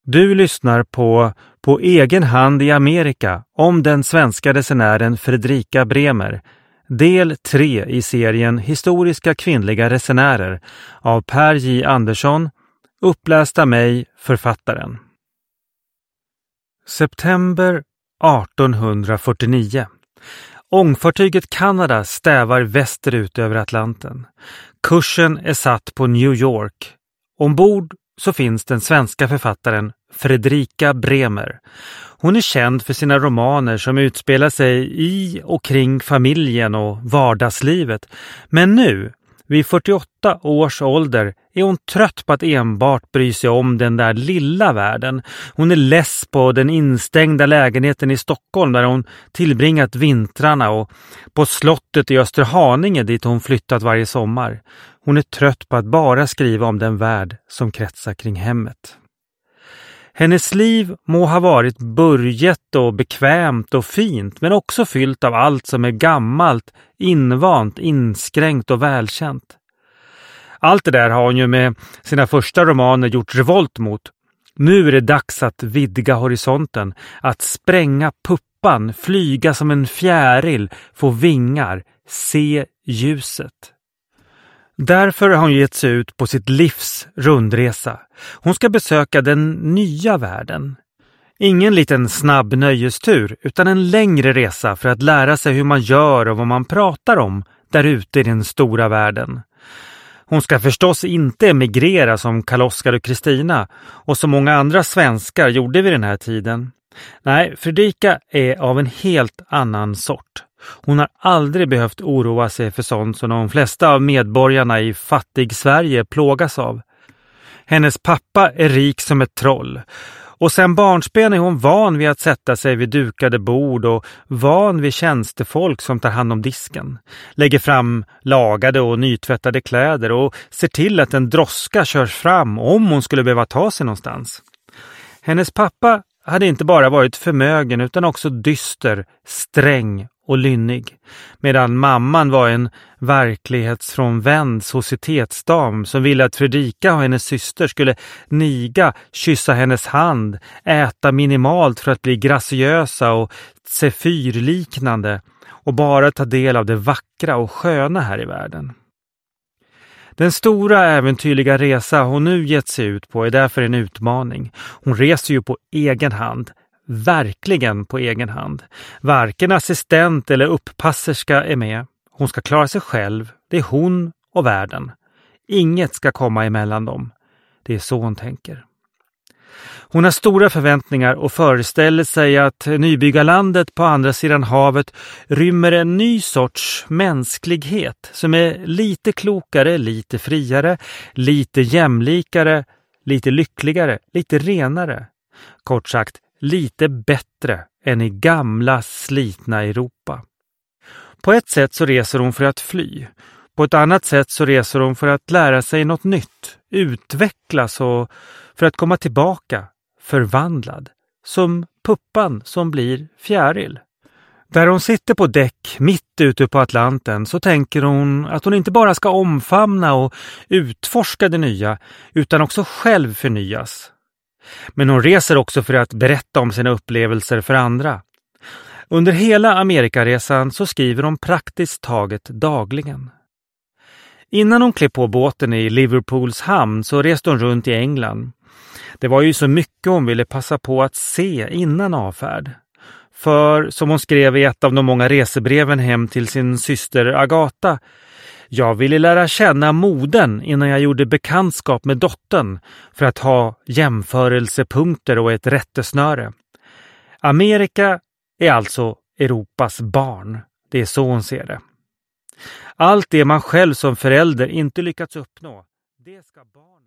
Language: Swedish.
Du lyssnar på egen hand i Amerika om den svenska resenären Fredrika Bremer, del 3 i serien Historiska kvinnliga resenärer av Per J. Andersson, uppläst av mig, författaren. September 1849. Ångfartyget Kanada stävar västerut över Atlanten. Kursen är satt på New York. Ombord så finns den svenska författaren Fredrika Bremer. Hon är känd för sina romaner som utspelar sig i och kring familjen och vardagslivet. Men nu, vid 48 års ålder, är hon trött på att enbart bry sig om den där lilla världen. Hon är less på den instängda lägenheten i Stockholm där hon tillbringat vintrarna och på slottet i Österhaninge dit hon flyttat varje sommar. Hon är trött på att bara skriva om den värld som kretsar kring hemmet. Hennes liv må ha varit börjet och bekvämt och fint, men också fyllt av allt som är gammalt, invant, inskränkt och välkänt. Allt det där har hon ju med sina första romaner gjort revolt mot. Nu är det dags att vidga horisonten, att spränga puppan, flyga som en fjäril, få vingar, se ljuset. Därför har hon gett sig ut på sitt livs rundresa. Hon ska besöka den nya världen. Ingen liten snabb nöjestur utan en längre resa för att lära sig hur man gör och vad man pratar om där ute i den stora världen. Hon ska förstås inte emigrera som Karl-Oskar och Kristina och som många andra svenskar gjorde vid den här tiden. Nej, Fredrika är av en helt annan sort. Hon har aldrig behövt oroa sig för sånt som de flesta av medborgarna i fattig Sverige plågas av. Hennes pappa är rik som ett troll. Och sen barnsben är hon van vid att sätta sig vid dukade bord och van vid tjänstefolk som tar hand om disken. Lägger fram lagade och nytvättade kläder och ser till att en droska körs fram om hon skulle behöva ta sig någonstans. Hennes pappa hade inte bara varit förmögen utan också dyster, sträng och lynnig. Medan mamman var en verklighetsfrånvänd societetsdam som ville att Fredrika och hennes syster skulle niga, kyssa hennes hand, äta minimalt för att bli graciösa och sefyrliknande och bara ta del av det vackra och sköna här i världen. Den stora äventyrliga resa hon nu gett sig ut på är därför en utmaning. Hon reser ju på egen hand. Verkligen på egen hand. Varken assistent eller upppasserska är med. Hon ska klara sig själv. Det är hon och världen. Inget ska komma emellan dem. Det är så hon tänker. Hon har stora förväntningar och föreställer sig att nybyggarlandet på andra sidan havet rymmer en ny sorts mänsklighet som är lite klokare, lite friare, lite jämlikare, lite lyckligare, lite renare. Kort sagt, lite bättre än i gamla slitna Europa. På ett sätt så reser hon för att fly. På ett annat sätt så reser hon för att lära sig något nytt, utvecklas och för att komma tillbaka, förvandlad, som puppan som blir fjäril. Där hon sitter på däck mitt ute på Atlanten så tänker hon att hon inte bara ska omfamna och utforska det nya utan också själv förnyas. Men hon reser också för att berätta om sina upplevelser för andra. Under hela Amerikaresan så skriver hon praktiskt taget dagligen. Innan hon klev på båten i Liverpools hamn så reste hon runt i England. Det var ju så mycket hon ville passa på att se innan avfärd. För, som hon skrev i ett av de många resebreven hem till sin syster Agatha, jag ville lära känna moden innan jag gjorde bekantskap med dottern för att ha jämförelsepunkter och ett rättesnöre. Amerika är alltså Europas barn. Det är så hon ser det. Allt det man själv som förälder inte lyckats uppnå, det ska barn